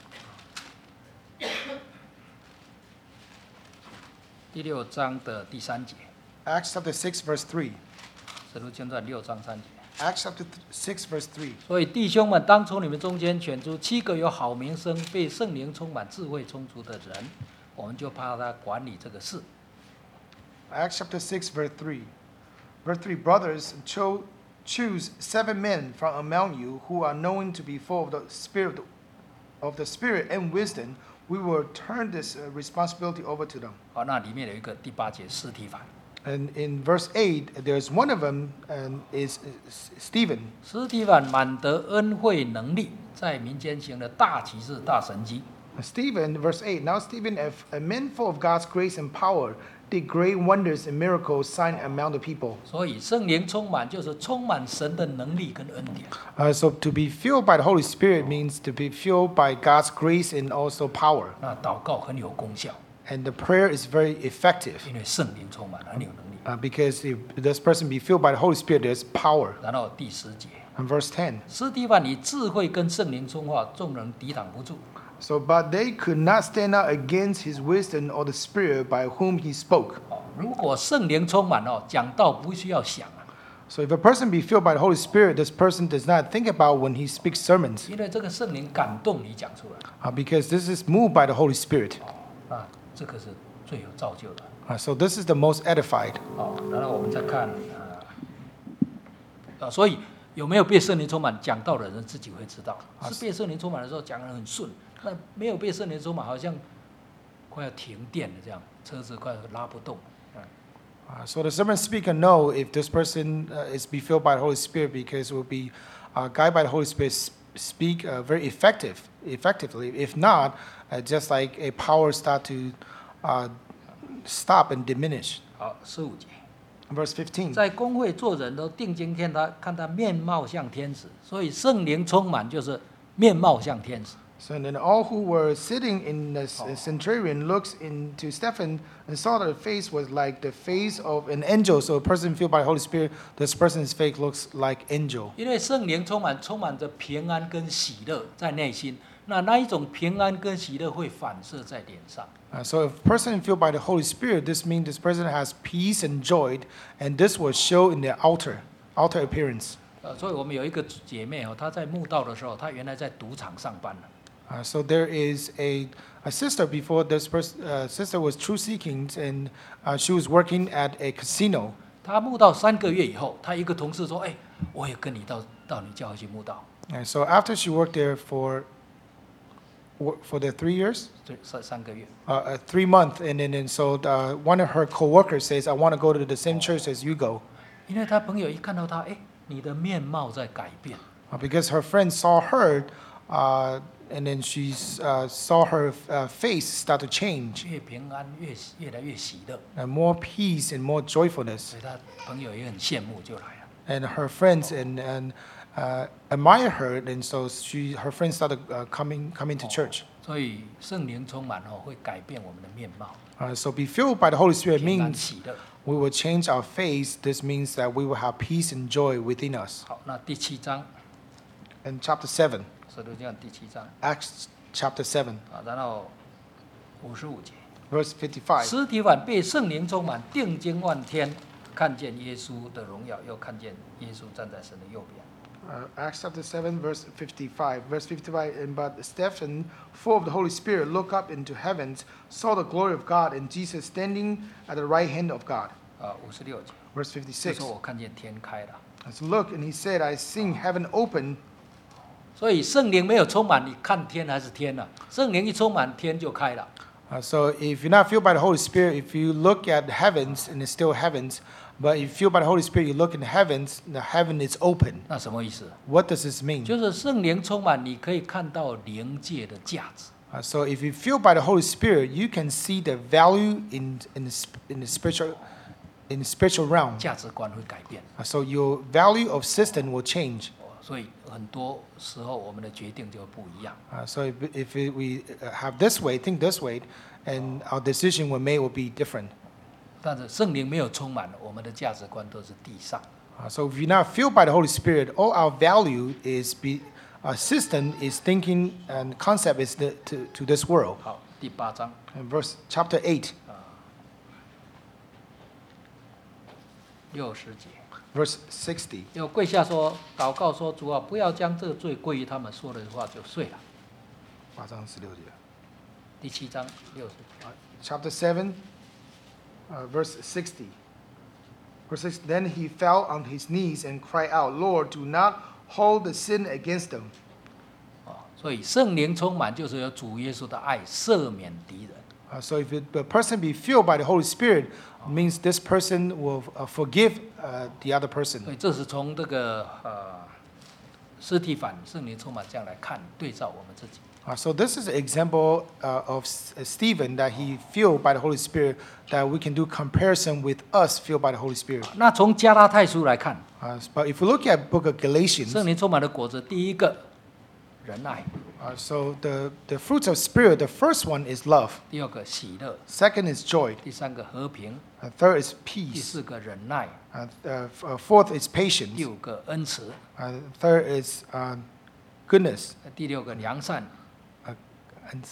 第六章的第三节， Acts chapter six, verse three. 使徒行传六章三节。 Acts chapter six, verse three. 所以弟兄们，当从你们中间选出七个有好名声、被圣灵充满、智慧充足的人，我们就怕他管理这个事。 Acts chapter six, verse three. Verse three, brothers, cho- choose seven men from among you who are known to be full of the spirit of the spirit and wisdom. We will turn this uh, responsibility over to them. 好，那里面有一个第八节，司提反。 And in verse eight, there's one of them, and is is Stephen. 司提反满得恩惠能力，在民间行了大奇事、大神迹。 Stephen, verse eight. Now Stephen, a, a man full of God's grace and power, did great wonders and miracles, sign among the people. 所以圣灵充满就是充满神的能力跟恩典。 Uh, so to be filled by the Holy Spirit means to be filled by God's grace and also power. 那祷告很有功效， And the prayer is very effective 因为圣灵充满很有能力。 uh, because if this person be filled by the Holy Spirit, there's power. 然后第十节， And verse ten. 司提反以智慧跟圣灵通话，众人抵挡不住。 So, but they could not stand out against his wisdom or the Spirit by whom he spoke. 哦，如果圣灵充满哦，讲道不需要想啊， So, if a person be filled by the Holy Spirit, this person does not think about when he speaks sermons 因为这个圣灵感动你讲出来， uh, because this is moved by the Holy Spirit. 哦，那这个是最有造就的。 Uh, so, this is the most edified. 哦，然后我们再看呃，啊，所以有没有被圣灵充满，讲道的人自己会知道。是被圣灵充满的时候讲得很顺，那没有被圣灵充满，好像快要停电了，这样车子快拉不动。嗯 Uh, so, the sermon speaker know if this person uh, is be filled by the Holy Spirit because it will be uh, guided by the Holy Spirit s- speak uh, very effective, effectively. If not, uh, just like a power start to uh, stop and diminish. 好，十五节， Verse fifteen. 在公会做人都定睛看他，看他面貌像天使，所以圣灵充满就是面貌像天使。 So then all who were sitting in the c- centurion looks into Stephen and saw that the face was like the face of an angel. So a person filled by the Holy Spirit, this person's face looks like angel. 因为圣灵充满，充满着平安跟喜乐在内心，那那一种平安跟喜乐会反射在脸上。 Uh, so if a person filled by the Holy Spirit, this means this person has peace and joy, and this will show in their outer, outer appearance. 呃，所以我们有一个姐妹哦，她在慕道的时候，她原来在赌场上班了。 Uh, so there is a, a sister before this person, uh, sister was true seeking, and uh, she was working at a casino. 她慕道三个月以后，她一个同事说：“哎，我也跟你到到你教会去慕道。 And so after she worked there for wo- for the three years, ” 对，三三个月。 uh, uh, three months, and then and so uh, one of her coworkers says, "I want to go to the same church as you go," 因为她朋友一看到她，哎，你的面貌在改变， uh, because her friend saw her, uh, and then she uh, saw her uh, face start to change, 越平安越喜越来越喜乐， and more peace and more joyfulness. 所以她朋友也很羡慕，就来了。 And her friends and and uh, admire her, and so she her friends started uh, coming coming to church. 所以圣灵充满哦，会改变我们的面貌， Uh, so be filled by the Holy Spirit 平安 means 喜乐。 we will change our face. This means that we will have peace and joy within us. 好，那第七章， In chapter seven, 使徒行传第七章 Acts chapter seven, 啊，然后五十五节。 verse fifty-five. 司提反被圣灵充满，定睛望天，看见耶稣的荣耀，又看见耶稣站在神的右边。 Uh, Acts chapter seven, verse fifty-five. Verse fifty-five, and but Stephen, full of the Holy Spirit, looked up into heavens, saw the glory of God, and Jesus standing at the right hand of God. 啊，五十六节， Verse 就 fifty-six. 说我看见天开了， So look, and he said, I seen heaven open. 所以圣灵没有充满，你看天还是天呐、圣灵一充满，天就开了。 Uh, so if you're not filled by the Holy Spirit, if you look at the heavens and it's still heavens, but if you're filled by the Holy Spirit, you look in the heavens, the heaven is open. 那什么意思？ What does this mean? 就是圣灵充满，你可以看到灵界的价值。 Uh, so if you're filled by the Holy Spirit, you can see the value in in the, sp- in the spiritual in the spiritual realm. 价值观会改变， Uh, so your value of system will change. 所以很多时候我们的决定就会不一样。 Uh, so if, if it, we uh, have this way, think this way, and our decision we made will be different. 但是圣灵没有充满，我们的价值观都是地上。 Uh, so if you're not filled by the Holy Spirit, all our value is be, our system is thinking and concept is the, to, to this world. 好，第八章 And verse chapter eight, 六十节， verse sixty. 要跪下说，祷告说，主啊，不要将这个罪归于他们，说的话就碎了。 八章十六节。 第七章六十节， Chapter seven, uh, verse sixty. Verse six, then he fell on his knees and cried out, Lord, do not hold the sin against them. 哦，所以圣灵充满就是有主耶稣的爱赦免敌人。 Uh, so if it, the person be filled by the Holy Spirit, means this person will uh, forgive uh, the other 所 person. 以这是从这个呃斯提凡圣灵充满这样来看，对照我们自己。 Uh, so this is an example uh, of S- uh, Stephen that he filled by the Holy Spirit, that we can do comparison with us filled by the Holy Spirit. 那从加拉太书来看， Uh, but if we look at book of Galatians, 圣灵充满的果子，第一个仁爱， uh, so the, the fruits of Spirit, the first one is love. 第二个喜乐， Second is joy. 第三个和平， Uh, third is 第 peace. 四个忍耐， Uh, uh, f- uh, fourth is 第 patience. 五个恩慈， Uh, third is uh, goodness, 第六个良善 uh, and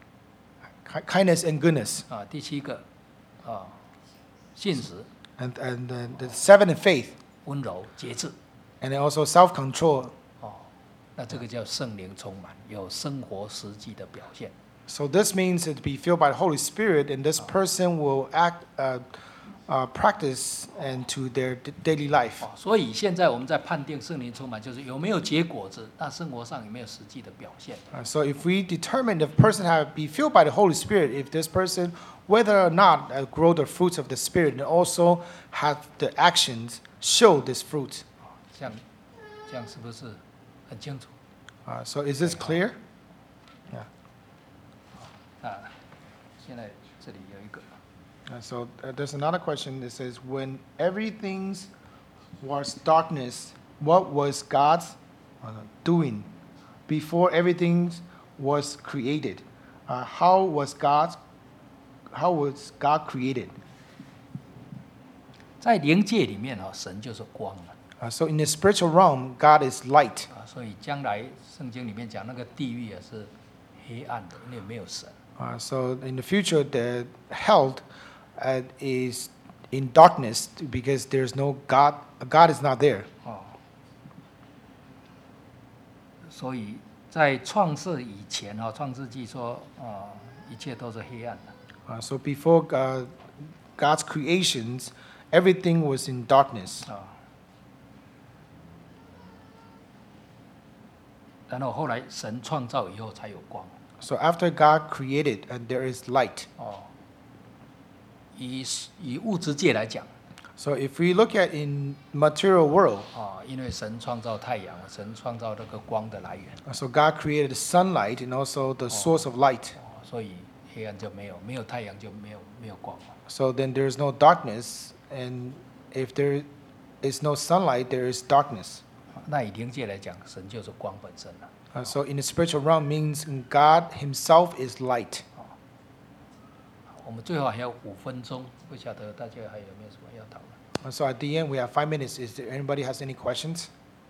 ki- kindness and goodness. 啊，第七个啊信实、 And, and uh, the seventh is faith. 温柔、节制。 And then also self-control. 哦，那这个叫圣灵充满，有生活实际的表现。 So this means to be filled by the Holy Spirit, and this person will act, uh, uh, practice into their d- daily life. 哦，所以现在我们在判定圣灵充满，就是有没有结果子，那生活上有没有实际的表现。 Uh, so if we determine the person have be filled by the Holy Spirit, if this person, whether or not uh, grow the fruits of the Spirit, and also have the actions show this fruit. 这样，这样是不是很清楚？ Uh, so is this clear? Yeah. 啊，现在这里有一个， Uh, so uh, there's another question that says, when everything was darkness, what was God's uh, doing before everything was created? Uh, how was God? How was God created? 在灵界里面哈，神就是光了 Uh, so in the spiritual realm, God is light. 啊，所以将来圣经里面讲那个地狱也是黑暗的，因为没有神。 Uh, so in the future, the hell uh, is in darkness because there's no God. God is not there. 哦，所以在创世以前哈，创世纪说啊，一切都是黑暗的 Uh, so before uh, God's creations, everything was in darkness. 啊。然后后来神创造以后才有光 So after God created, and there is light. 哦。以以物质界来讲 So if we look at in material world, 啊，因为神创造太阳，神创造那个光的来源 uh, so God created the sunlight and also the source of light. 哦，所以黑暗就没有，没有太阳就没有没有光。 So then there is no darkness, and if there is no sunlight, there is darkness. 那以灵界来讲，神就是光本身了。 Uh, so in the spiritual realm means God Himself is light. 我们最后还有五分钟，不晓得大家还有没有什么要讨论？ Uh, so at the end we have five minutes. Is there anybody has any questions?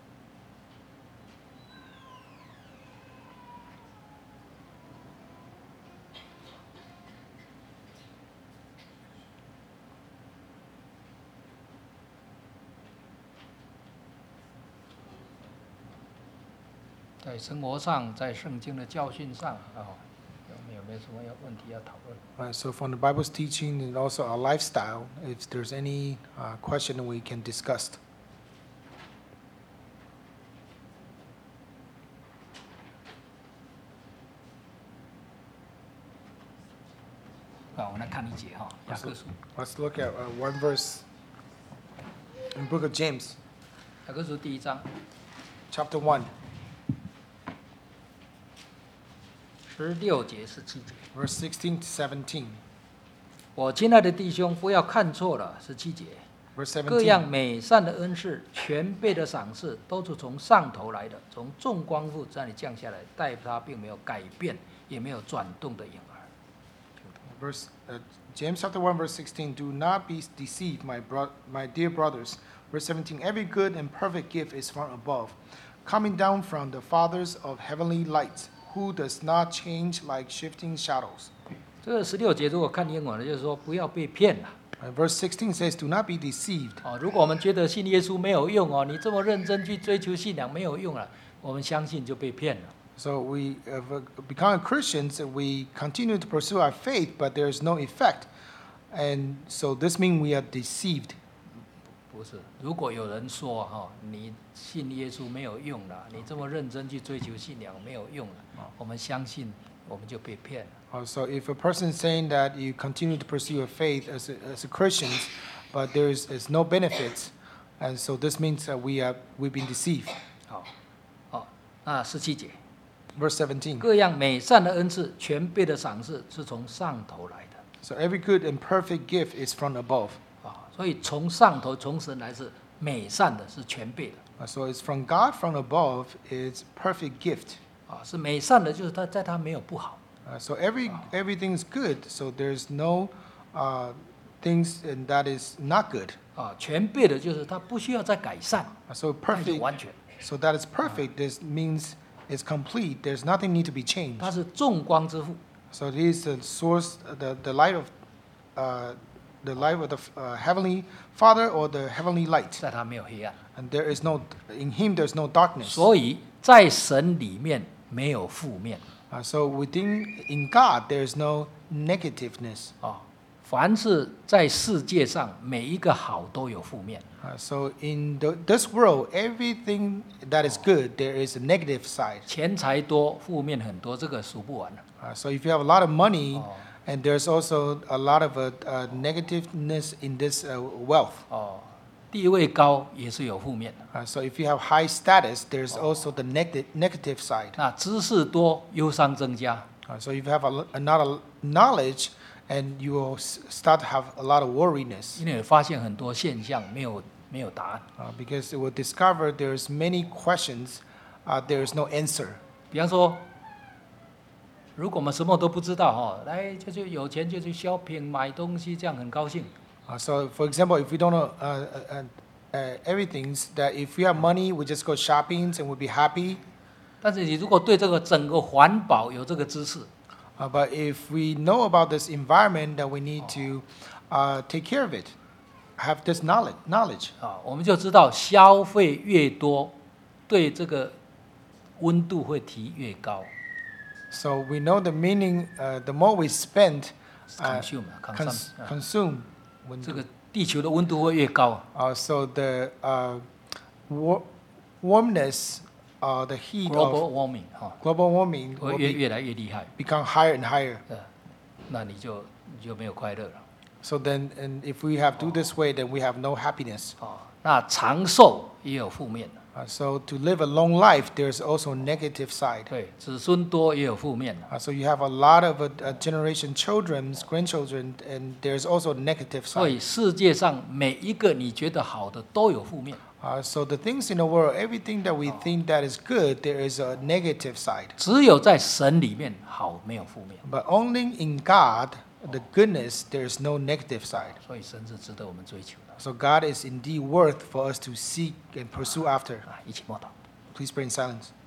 在生活上，在圣经的教训上，哦，有没有没有什么要问题要讨论？ Uh, so from the Bible's teaching and also our lifestyle, if there's any uh, question we can discuss. 啊，我们来看一节哈，雅各书， Let's look at uh, one verse in the book of James, 雅各书第一章 chapter one, 十六节十七节。 verse sixteen to seventeen. 我亲爱的弟兄，不要看错了，十七节。 Verse 各样 seventeen. 美善的恩赐、全备的赏赐，都是从上头来的，从众光父这里降下来，待他并没有改变，也没有转动的影儿。 Verse uh, James chapter one, verse sixteen. Do not be deceived, my bro- my dear brothers. Verse seventeen. Every good and perfect gift is from above, coming down from the fathers of heavenly lights, who does not change like shifting shadows. 这个十六节如果看英文的，就是说不要被骗了。 Uh, verse sixteen says, "Do not be deceived." 哦，如果我们觉得信耶稣没有用哦，你这么认真去追求信仰没有用了，我们相信就被骗了。 So we have uh, become Christians. We continue to pursue our faith, but there is no effect, and so this means we are deceived. 不是，如果有人说哈、你信耶稣没有用了，你这么认真去追求信仰没有用了，我们相信我们就被骗了。 Uh, so if a person is saying that you continue to pursue your faith as a, as a Christian, but there is, is no benefits, and so this means that we are we've been deceived. 好，好，那十七节， Verse seventeen. 各样美善的恩赐、全备的赏赐，是从上头来的 So every good and perfect gift is from above. 啊。所以从上头从神来是美善的，是全备的 Uh, so it's from God from above. It's perfect gift. 啊，是美善的，就是他在他没有不好。 Uh, so every everything is good. So there's no uh, things and that is not good. 啊，全备的就是他不需要再改善， Uh, so 他就 perfect. 完全。 So that is perfect. This means it's complete. There's nothing need to be changed. 他是众光之父， So he is the source, the, the light of, uh, the light of the uh, heavenly Father or the heavenly light. 在他没有黑暗， And there is no, in him there's no darkness. 所以在神里面没有负面 Uh, so within, in God, there is no negativeness. 啊。凡是在世界上每一个好都有负面， Uh, so in the, this world, everything that is good, there is a negative side. 钱财多，负面很多，这个数不完了。 Uh, so if you have a lot of money, Oh. and there's also a lot of uh, uh, negativeness in this uh, wealth. 哦，地位高也是有负面的。 Uh, so if you have high status, there's also the neg- negative side. 那知识多，忧伤增加。 Uh, so if you have a, lo- a lot of knowledge, and you will s- start to have a lot of worriness, 因为发现很多现象没有没有答案。 uh, because it will discover there's many questions, uh, there is no answer. 比方说，如果我们什么都不知道哈，来就就有钱就去 shopping 买东西，这样很高兴。 Uh, so for example, if we don't know uh, uh, uh, everything's that if we have money, we just go shopping and we'll be happy. 但是你如果对这个整个环保有这个知识， Uh, but if we know about this environment, that we need to uh, take care of it, have this knowledge. Knowledge. 啊，我们就知道消费越多，对这个温度会提越高。 So we know the meaning. Uh, the more we spend, uh, consume 啊 cons- consume 啊 consume. When 这个地球的温度会越高。 uh, so the uh, war- warmness, uh, the heat global of warming 哈， global warming 会 will 越 be, 越来越厉害， become higher and higher. 呃，那你就你就没有快乐了。 So then, and if we have do this way, then we have no happiness. 哦，那长寿也有负面的， Uh, so to live a long life, there's also negative side. 对，子孙多也有负面的。 Uh, so you have a lot of uh, uh, generation children, grandchildren, and there's also negative 所 side. 以世界上每一个你觉得好的都有负面， Uh, so the things in the world, everything that we think that is good, there is a negative side. 只有在神里面好，没有负面。 But only in God, the goodness, there is no negative side. 所以神是值得我们追求的 So God is indeed worth for us to seek and pursue after. 啊！一起默祷。 Please pray in silence.